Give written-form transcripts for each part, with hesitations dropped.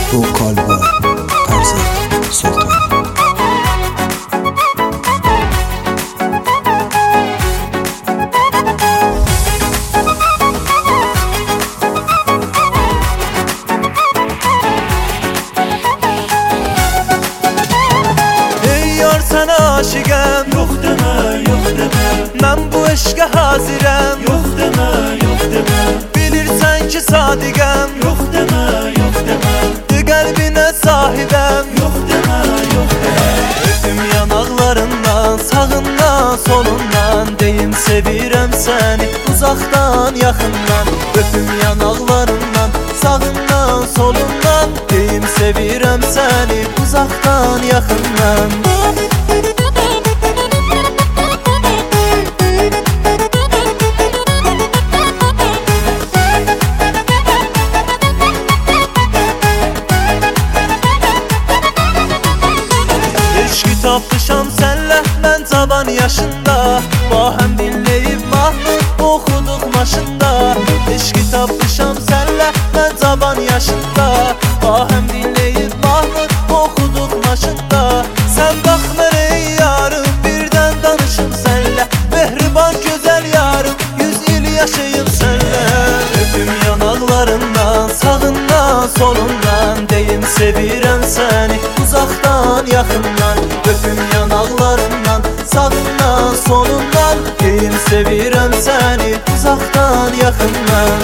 Vokal var Erzak Sultan. Ey yar sana aşıqəm, Yox demə, yox demə, mən bu eşqə hazirəm. yox demə, yox demə, Bilirsən ki sadiqəm, yox demə, yox demə, qəlbinə sahibəm. yox demə, yox demə. Öpüm yanaqlarından, sağından, solundan, deyim sevirəm səni uzaqdan, yaxından. Öpüm yanaqlarından, sağından, solundan, deyim sevirəm səni uzaqdan, yaxından. Eşqi tapmışam sənlə mən cavan yaşında, bahəm dinləyib mahnı oxuduq maşında. Eşqi tapmışam sənlə mən cavan yaşında, bahəm dinləyib mahnı oxuduq maşında. Sən baxmır ey yarım, birdən danışım sənlə, mehriban gözəl yarım, 100 il yaşayım sənlə. Öpüm yanaqlarından, sağından, solundan, deyim sevirəm səni uzaqdan, yaxından. Öpüm yanaqlarından, sağından, solundan, deyim sevirəm səni uzaqdan, yaxından.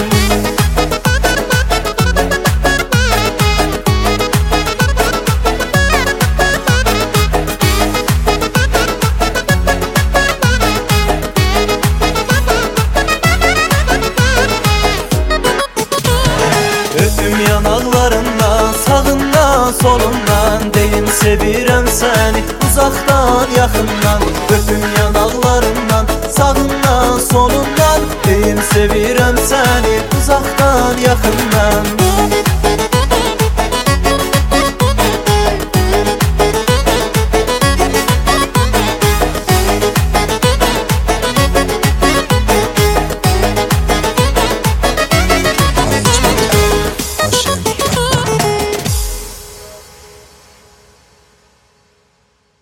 Öpüm yanaqlarından, sağından, solundan, deyim sevirəm səni uzaqdan, yaxından. Öpüm yanaqlarından, sağından, solundan, deyim sevirəm səni uzaqdan, yaxından.